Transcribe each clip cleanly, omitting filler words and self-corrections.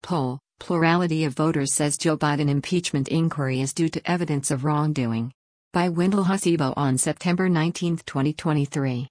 poll, plurality of voters says Joe Biden impeachment inquiry is due to evidence of wrongdoing. By Wendell Hasibo on September 19, 2023.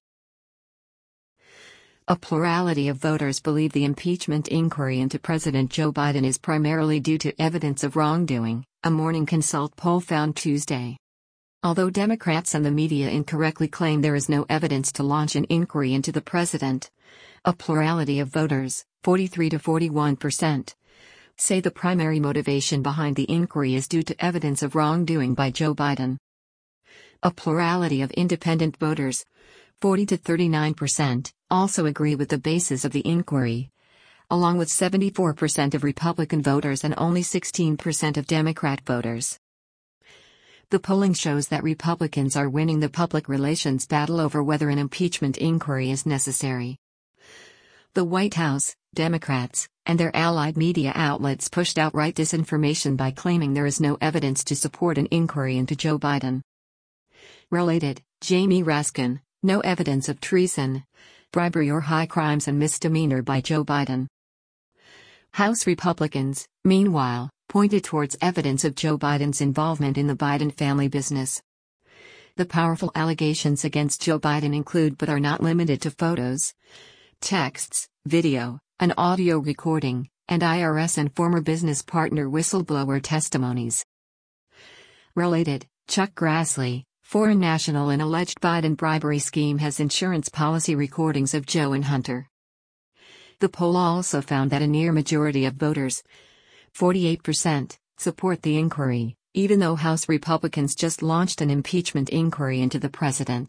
A plurality of voters believe the impeachment inquiry into President Joe Biden is primarily due to evidence of wrongdoing, a Morning Consult poll found Tuesday. Although Democrats and the media incorrectly claim there is no evidence to launch an inquiry into the president, a plurality of voters, 43 to 41%, say the primary motivation behind the inquiry is due to evidence of wrongdoing by Joe Biden. A plurality of independent voters, 40 to 39%, also agree with the basis of the inquiry, along with 74% of Republican voters and only 16% of Democrat voters. The polling shows that Republicans are winning the public relations battle over whether an impeachment inquiry is necessary. The White House, Democrats, and their allied media outlets pushed outright disinformation by claiming there is no evidence to support an inquiry into Joe Biden. Related, Jamie Raskin, no evidence of treason, bribery or high crimes and misdemeanor by Joe Biden. House Republicans, meanwhile, pointed towards evidence of Joe Biden's involvement in the Biden family business. The powerful allegations against Joe Biden include but are not limited to photos, texts, video, an audio recording, and IRS and former business partner whistleblower testimonies. Related, Chuck Grassley, foreign national in alleged Biden bribery scheme has insurance policy recordings of Joe and Hunter. The poll also found that a near majority of voters, 48%, support the inquiry, even though House Republicans just launched an impeachment inquiry into the president.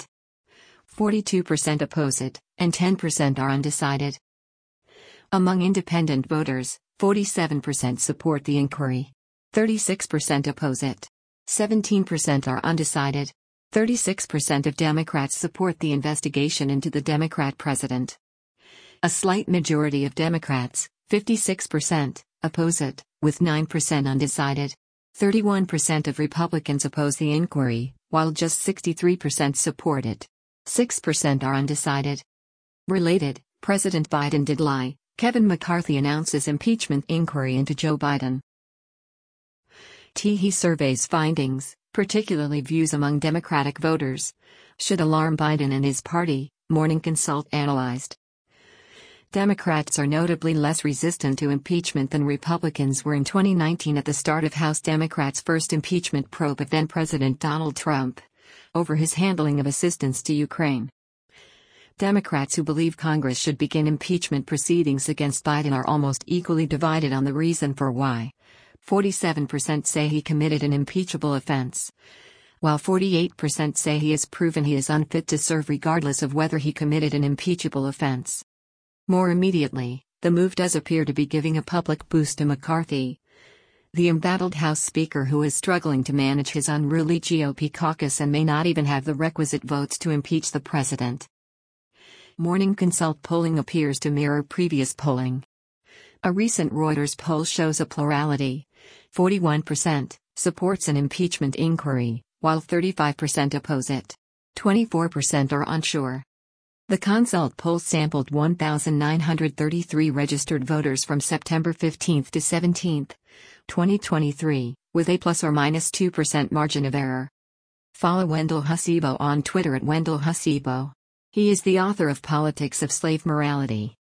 42% oppose it, and 10% are undecided. Among independent voters, 47% support the inquiry. 36% oppose it. 17% are undecided. 36% of Democrats support the investigation into the Democrat president. A slight majority of Democrats, 56%, oppose it, with 9% undecided. 31% of Republicans oppose the inquiry, while just 63% support it. 6% are undecided. Related, President Biden did lie. Kevin McCarthy announces impeachment inquiry into Joe Biden. He surveys findings, particularly views among Democratic voters, should alarm Biden and his party, Morning Consult analyzed. Democrats are notably less resistant to impeachment than Republicans were in 2019 at the start of House Democrats' first impeachment probe of then-President Donald Trump over his handling of assistance to Ukraine. Democrats who believe Congress should begin impeachment proceedings against Biden are almost equally divided on the reason for why. 47% say he committed an impeachable offense, while 48% say he has proven he is unfit to serve regardless of whether he committed an impeachable offense. More immediately, the move does appear to be giving a public boost to McCarthy, the embattled House Speaker who is struggling to manage his unruly GOP caucus and may not even have the requisite votes to impeach the president. Morning Consult polling appears to mirror previous polling. A recent Reuters poll shows a plurality, 41%, supports an impeachment inquiry, while 35% oppose it. 24% are unsure. The Consult poll sampled 1,933 registered voters from September 15 to 17, 2023, with a plus or minus 2% margin of error. Follow Wendell Hasibo on Twitter at Wendell Hasibo. He is the author of Politics of Slave Morality.